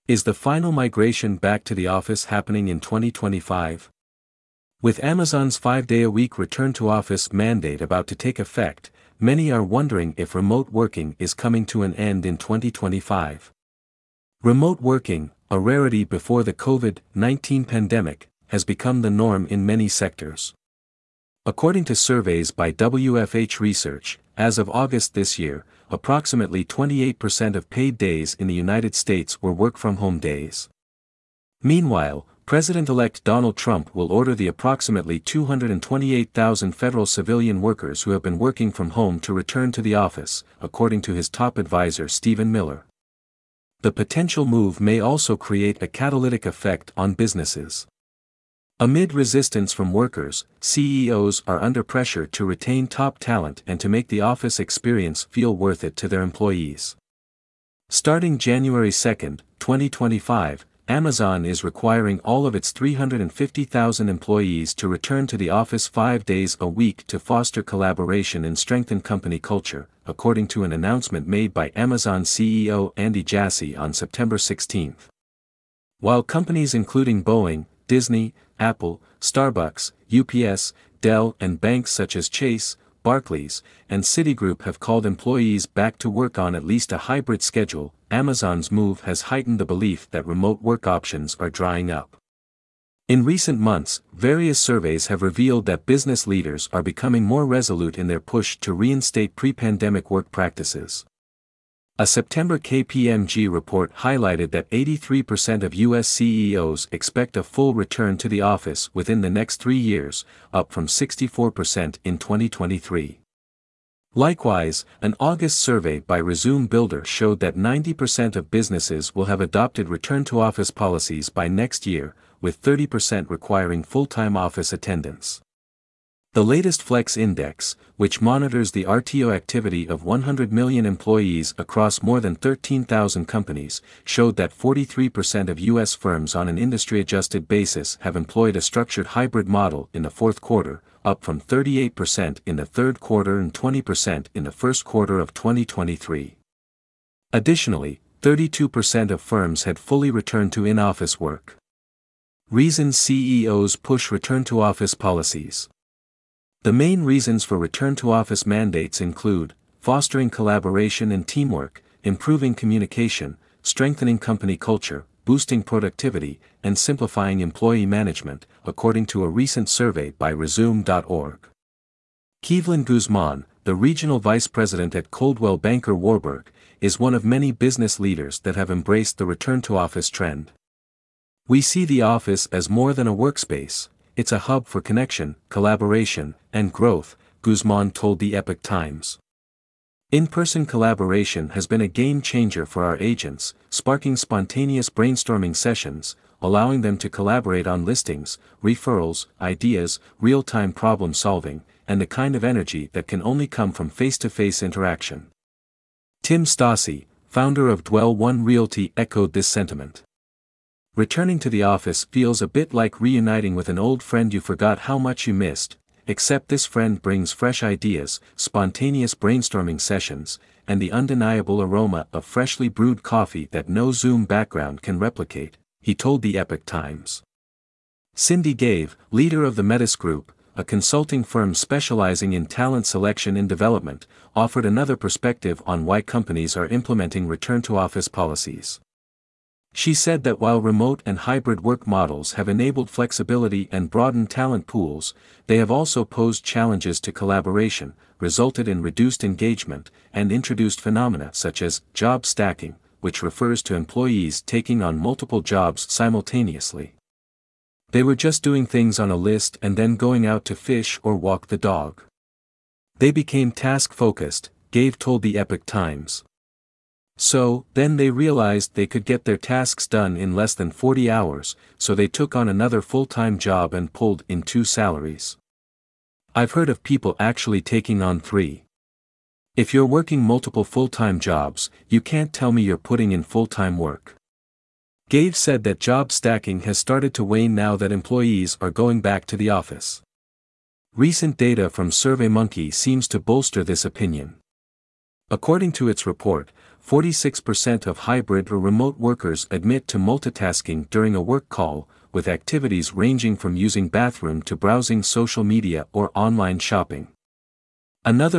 Is the final migration back to the office happening in 2025? With Amazon's 5-day-a-week return-to-office mandate about to take effect, many are wondering if remote working is coming to an end in 2025. Remote working, a rarity before the COVID-19 pandemic, has become the norm in many sectors. According to surveys by WFH Research, as of August this year, approximately 28% of paid days in the United States were work-from-home days. Meanwhile, President-elect Donald Trump will order the approximately 228,000 federal civilian workers who have been working from home to return to the office, according to his top advisor Stephen Miller. The potential move may also create a catalytic effect on businesses. Amid resistance from workers, CEOs are under pressure to retain top talent and to make the office experience feel worth it to their employees. Starting January 2, 2025, Amazon is requiring all of its 350,000 employees to return to the office 5 days a week to foster collaboration and strengthen company culture, according to an announcement made by Amazon CEO Andy Jassy on September 16. While companies including Boeing, Disney, Apple, Starbucks, UPS, Dell and banks such as Chase, Barclays, and Citigroup have called employees back to work on at least a hybrid schedule, Amazon's move has heightened the belief that remote work options are drying up. In recent months, various surveys have revealed that business leaders are becoming more resolute in their push to reinstate pre-pandemic work practices. A September KPMG report highlighted that 83% of U.S. CEOs expect a full return to the office within the next 3 years, up from 64% in 2023. Likewise, an August survey by Resume Builder showed that 90% of businesses will have adopted return-to-office policies by next year, with 30% requiring full-time office attendance. The latest Flex Index, which monitors the RTO activity of 100 million employees across more than 13,000 companies, showed that 43% of U.S. firms on an industry-adjusted basis have employed a structured hybrid model in the fourth quarter, up from 38% in the third quarter and 20% in the first quarter of 2023. Additionally, 32% of firms had fully returned to in-office work. Reasons CEOs push return-to-office policies. The main reasons for return-to-office mandates include fostering collaboration and teamwork, improving communication, strengthening company culture, boosting productivity, and simplifying employee management, according to a recent survey by Resume.org. Kevlin Guzman, the regional vice president at Coldwell Banker Warburg, is one of many business leaders that have embraced the return-to-office trend. "We see the office as more than a workspace. It's a hub for connection, collaboration, and growth," Guzman told the Epoch Times. In-person collaboration has been a game-changer for our agents, sparking spontaneous brainstorming sessions, allowing them to collaborate on listings, referrals, ideas, real-time problem-solving, and the kind of energy that can only come from face-to-face interaction. Tim Stassi, founder of Dwell One Realty, echoed this sentiment. "Returning to the office feels a bit like reuniting with an old friend you forgot how much you missed, except this friend brings fresh ideas, spontaneous brainstorming sessions, and the undeniable aroma of freshly brewed coffee that no Zoom background can replicate," he told the Epoch Times. Cindy Gave, leader of the Metis Group, a consulting firm specializing in talent selection and development, offered another perspective on why companies are implementing return-to-office policies. She said that while remote and hybrid work models have enabled flexibility and broadened talent pools, they have also posed challenges to collaboration, resulted in reduced engagement, and introduced phenomena such as job stacking, which refers to employees taking on multiple jobs simultaneously. "They were just doing things on a list and then going out to fish or walk the dog. They became task-focused," Gave told the Epoch Times. "So, then they realized they could get their tasks done in less than 40 hours, so they took on another full-time job and pulled in 2 salaries. I've heard of people actually taking on 3. If you're working multiple full-time jobs, you can't tell me you're putting in full-time work." Gave said that job stacking has started to wane now that employees are going back to the office. Recent data from SurveyMonkey seems to bolster this opinion. According to its report, 46% of hybrid or remote workers admit to multitasking during a work call, with activities ranging from using bathroom to browsing social media or online shopping. Another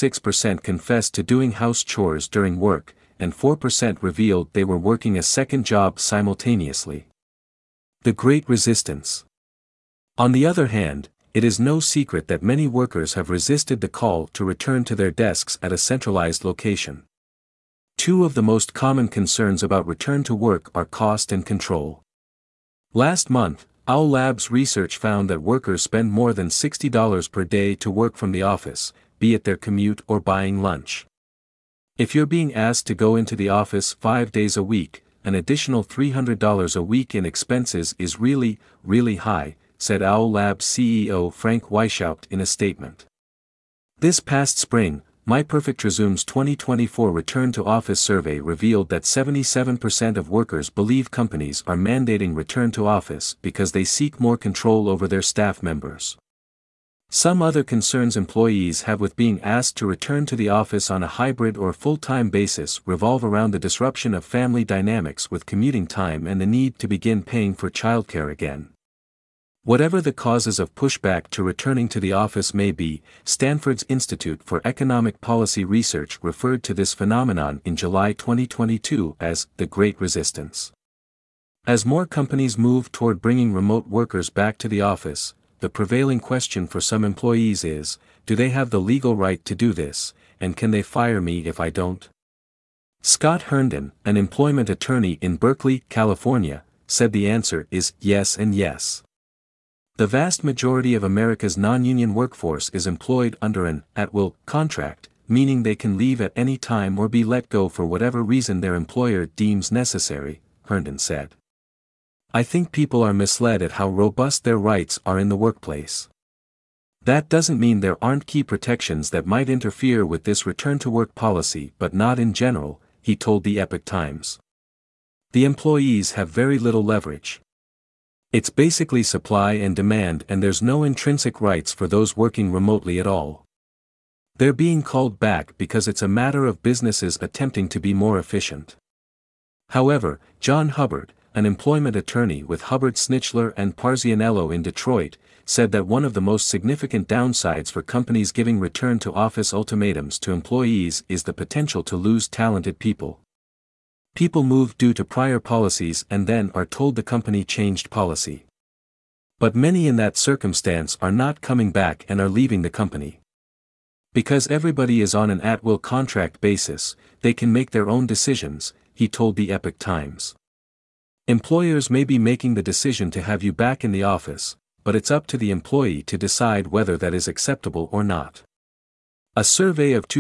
46% confessed to doing house chores during work, and 4% revealed they were working a second job simultaneously. The Great Resistance. On the other hand, it is no secret that many workers have resisted the call to return to their desks at a centralized location. Two of the most common concerns about return to work are cost and control. Last month, Owl Labs research found that workers spend more than $60 per day to work from the office, be it their commute or buying lunch. If you're being asked to go into the office 5 days a week, an additional $300 a week in expenses is really, really high, said Owl Labs CEO Frank Weishaupt in a statement. This past spring, MyPerfectResume's 2024 Return to Office survey revealed that 77% of workers believe companies are mandating return to office because they seek more control over their staff members. Some other concerns employees have with being asked to return to the office on a hybrid or full-time basis revolve around the disruption of family dynamics with commuting time and the need to begin paying for childcare again. Whatever the causes of pushback to returning to the office may be, Stanford's Institute for Economic Policy Research referred to this phenomenon in July 2022 as the Great Resistance. As more companies move toward bringing remote workers back to the office, the prevailing question for some employees is, do they have the legal right to do this, and can they fire me if I don't? Scott Herndon, an employment attorney in Berkeley, California, said the answer is yes and yes. The vast majority of America's non-union workforce is employed under an at-will contract, meaning they can leave at any time or be let go for whatever reason their employer deems necessary, Herndon said. I think people are misled at how robust their rights are in the workplace. That doesn't mean there aren't key protections that might interfere with this return-to-work policy, but not in general, he told the Epoch Times. The employees have very little leverage. It's basically supply and demand, and there's no intrinsic rights for those working remotely at all. They're being called back because it's a matter of businesses attempting to be more efficient. However, John Hubbard, an employment attorney with Hubbard Snitchler and Parzianello in Detroit, said that one of the most significant downsides for companies giving return-to-office ultimatums to employees is the potential to lose talented people. People move due to prior policies and then are told the company changed policy. But many in that circumstance are not coming back and are leaving the company. Because everybody is on an at-will contract basis, they can make their own decisions, he told the Epoch Times. Employers may be making the decision to have you back in the office, but it's up to the employee to decide whether that is acceptable or not. A survey of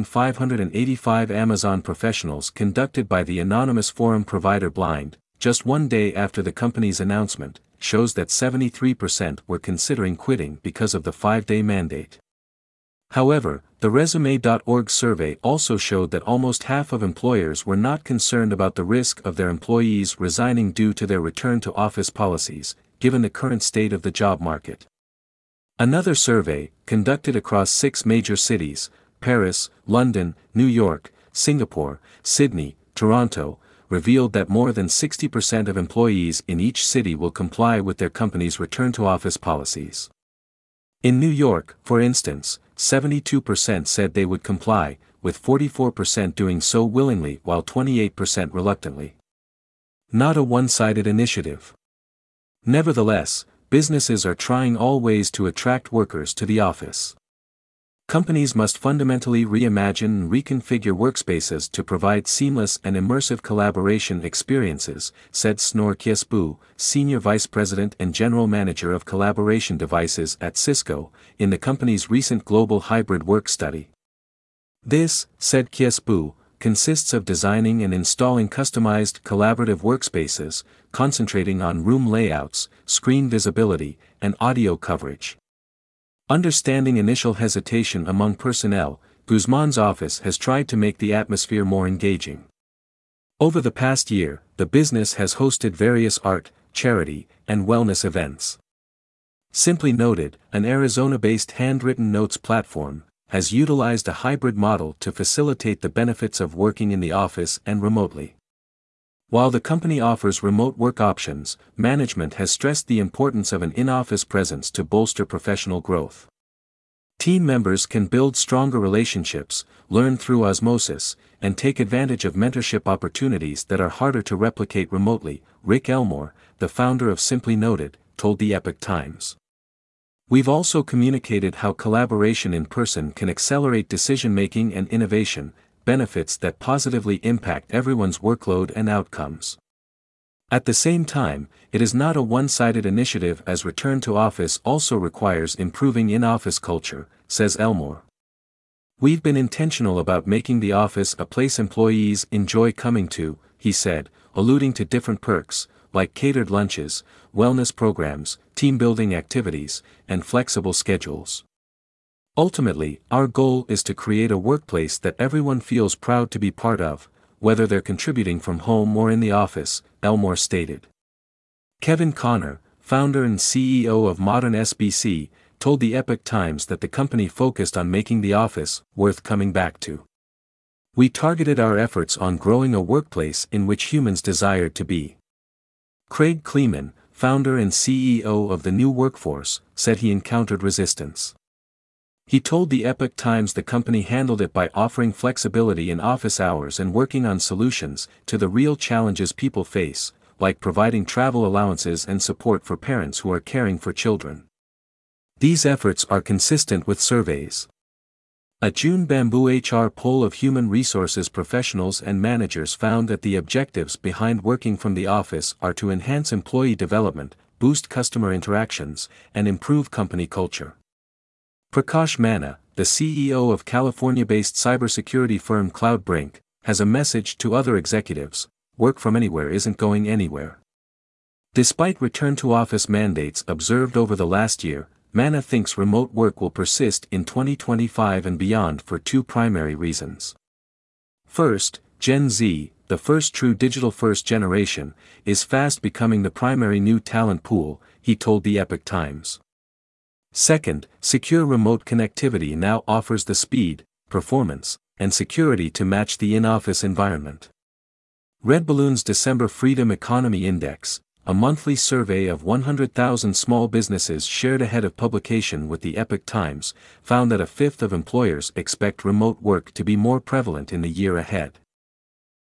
2,585 Amazon professionals conducted by the anonymous forum provider Blind, just one day after the company's announcement, shows that 73% were considering quitting because of the 5-day mandate. However, the Resume.org survey also showed that almost half of employers were not concerned about the risk of their employees resigning due to their return-to-office policies, given the current state of the job market. Another survey, conducted across 6 major cities, Paris, London, New York, Singapore, Sydney, Toronto, revealed that more than 60% of employees in each city will comply with their company's return-to-office policies. In New York, for instance, 72% said they would comply, with 44% doing so willingly while 28% reluctantly. Not a one-sided initiative. Nevertheless, businesses are trying all ways to attract workers to the office. Companies must fundamentally reimagine and reconfigure workspaces to provide seamless and immersive collaboration experiences, said Snorre Kjesbu, Senior Vice President and General Manager of Collaboration Devices at Cisco, in the company's recent Global Hybrid Work Study. This, said Kjesbu, consists of designing and installing customized collaborative workspaces, concentrating on room layouts, screen visibility, and audio coverage. Understanding initial hesitation among personnel, Guzman's office has tried to make the atmosphere more engaging. Over the past year, the business has hosted various art, charity, and wellness events. Simply Noted, an Arizona-based handwritten notes platform, has utilized a hybrid model to facilitate the benefits of working in the office and remotely. While the company offers remote work options, management has stressed the importance of an in-office presence to bolster professional growth. Team members can build stronger relationships, learn through osmosis, and take advantage of mentorship opportunities that are harder to replicate remotely, Rick Elmore, the founder of Simply Noted, told the Epoch Times. We've also communicated how collaboration in person can accelerate decision-making and innovation, benefits that positively impact everyone's workload and outcomes. At the same time, it is not a one-sided initiative as return to office also requires improving in-office culture, says Elmore. We've been intentional about making the office a place employees enjoy coming to, he said, alluding to different perks, like catered lunches, wellness programs, team-building activities, and flexible schedules. Ultimately, our goal is to create a workplace that everyone feels proud to be part of, whether they're contributing from home or in the office, Elmore stated. Kevin Connor, founder and CEO of Modern SBC, told the Epoch Times that the company focused on making the office worth coming back to. We targeted our efforts on growing a workplace in which humans desired to be. Craig Kleeman, founder and CEO of the New Workforce, said he encountered resistance. He told the Epoch Times the company handled it by offering flexibility in office hours and working on solutions to the real challenges people face, like providing travel allowances and support for parents who are caring for children. These efforts are consistent with surveys. A June Bamboo HR poll of human resources professionals and managers found that the objectives behind working from the office are to enhance employee development, boost customer interactions, and improve company culture. Prakash Manna, the CEO of California-based cybersecurity firm CloudBrink, has a message to other executives: work from anywhere isn't going anywhere. Despite return-to-office mandates observed over the last year, Manna thinks remote work will persist in 2025 and beyond for two primary reasons. First, Gen Z, the first true digital-first generation, is fast becoming the primary new talent pool, he told the Epoch Times. Second, secure remote connectivity now offers the speed, performance, and security to match the in-office environment. Redballoon's December Freedom Economy Index, a monthly survey of 100,000 small businesses shared ahead of publication with the Epoch Times, found that a fifth of employers expect remote work to be more prevalent in the year ahead.